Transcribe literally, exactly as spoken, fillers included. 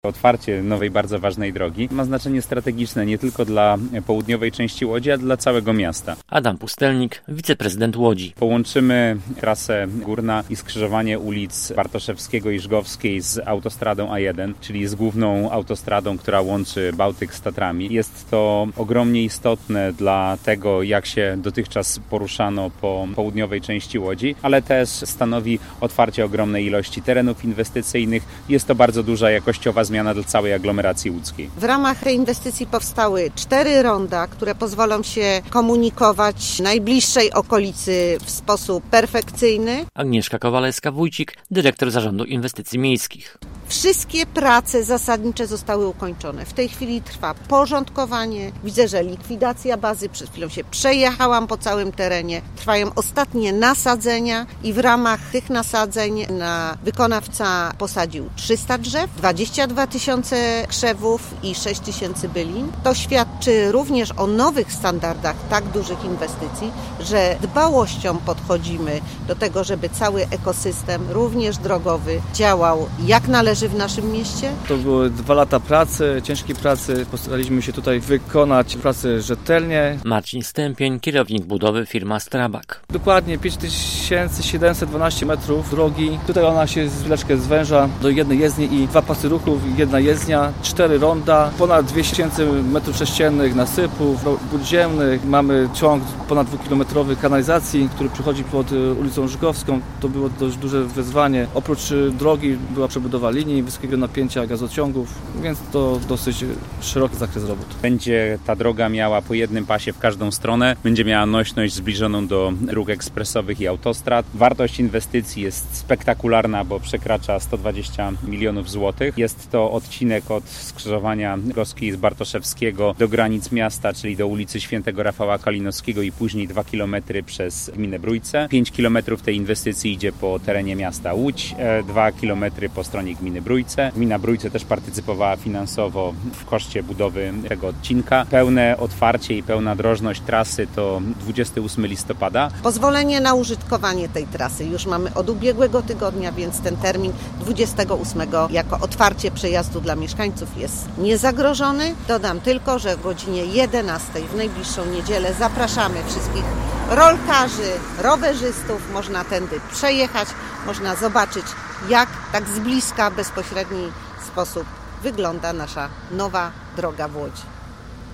Otwarcie nowej, bardzo ważnej drogi ma znaczenie strategiczne nie tylko dla południowej części Łodzi, ale dla całego miasta. Adam Pustelnik, wiceprezydent Łodzi. Połączymy trasę Górna i skrzyżowanie ulic Bartoszewskiego i Żgowskiej z autostradą A jeden, czyli z główną autostradą, która łączy Bałtyk z Tatrami. Jest to ogromnie istotne dla tego, jak się dotychczas poruszano po południowej części Łodzi, ale też stanowi otwarcie ogromnej ilości terenów inwestycyjnych. Jest to bardzo duża jakościowa zmiana dla całej aglomeracji łódzkiej. W ramach tej inwestycji powstały cztery ronda, które pozwolą się komunikować najbliższej okolicy w sposób perfekcyjny. Agnieszka Kowalewska-Wójcik, dyrektor Zarządu Inwestycji Miejskich. Wszystkie prace zasadnicze zostały ukończone. W tej chwili trwa porządkowanie. Widzę, że likwidacja bazy. Przed chwilą się przejechałam po całym terenie. Trwają ostatnie nasadzenia i w ramach tych nasadzeń na wykonawca posadził trzysta drzew, dwadzieścia dwa tysiące krzewów i sześć tysięcy bylin. To świadczy również o nowych standardach tak dużych inwestycji, że dbałością podchodzimy do tego, żeby cały ekosystem, również drogowy, działał jak należy w naszym mieście. To były dwa lata pracy, ciężkiej pracy. Postaraliśmy się tutaj wykonać pracę rzetelnie. Marcin Stępień, kierownik budowy, firma Strabag. Dokładnie pięć tysięcy siedemset dwanaście metrów drogi. Tutaj ona się chwileczkę zwęża do jednej jezdni i dwa pasy ruchów, jedna jezdnia, cztery ronda, ponad dwieście tysięcy metrów sześciennych nasypów podziemnych. Mamy ciąg ponad dwukilometrowy kanalizacji, który przychodzi pod ulicą Żgowską. To było dość duże wyzwanie. Oprócz drogi była przebudowa linii wysokiego napięcia gazociągów, więc to dosyć szeroki zakres robót. Będzie ta droga miała po jednym pasie w każdą stronę, będzie miała nośność zbliżoną do dróg ekspresowych i autostrad. Wartość inwestycji jest spektakularna, bo przekracza sto dwadzieścia milionów złotych. Jest to odcinek od skrzyżowania Żgowskiej z Bartoszewskiego do granic miasta, czyli do ulicy Świętego Rafała Kalinowskiego i później dwa kilometry przez gminę Brójce. pięć kilometrów tej inwestycji idzie po terenie miasta Łódź, dwa kilometry po stronie gminy Brójce. Gmina Brójce też partycypowała finansowo w koszcie budowy tego odcinka. Pełne otwarcie i pełna drożność trasy to dwudziestego ósmego listopada. Pozwolenie na użytkowanie tej trasy już mamy od ubiegłego tygodnia, więc ten termin dwudziestego ósmego jako otwarcie przejazdu dla mieszkańców jest niezagrożony. Dodam tylko, że o godzinie jedenastej w najbliższą niedzielę zapraszamy wszystkich rolkarzy, rowerzystów. Można tędy przejechać, można zobaczyć, jak tak z bliska, bezpośredni sposób wygląda nasza nowa droga w Łodzi.